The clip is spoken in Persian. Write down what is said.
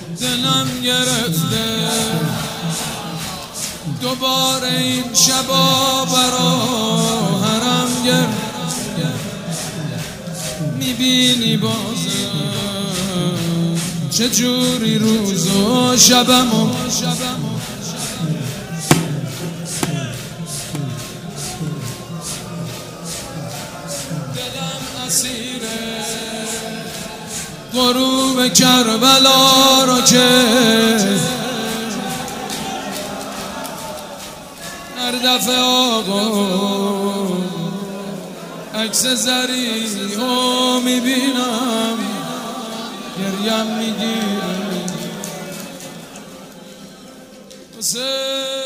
دلم گرفته دوباره این شبا برا حرم گرفته. میبینی بازم چجوری روز و شبمو دلم اسیره غروب کربلا رو که هر دفعه آقا عکس زریحو میبینم گریم میگیره.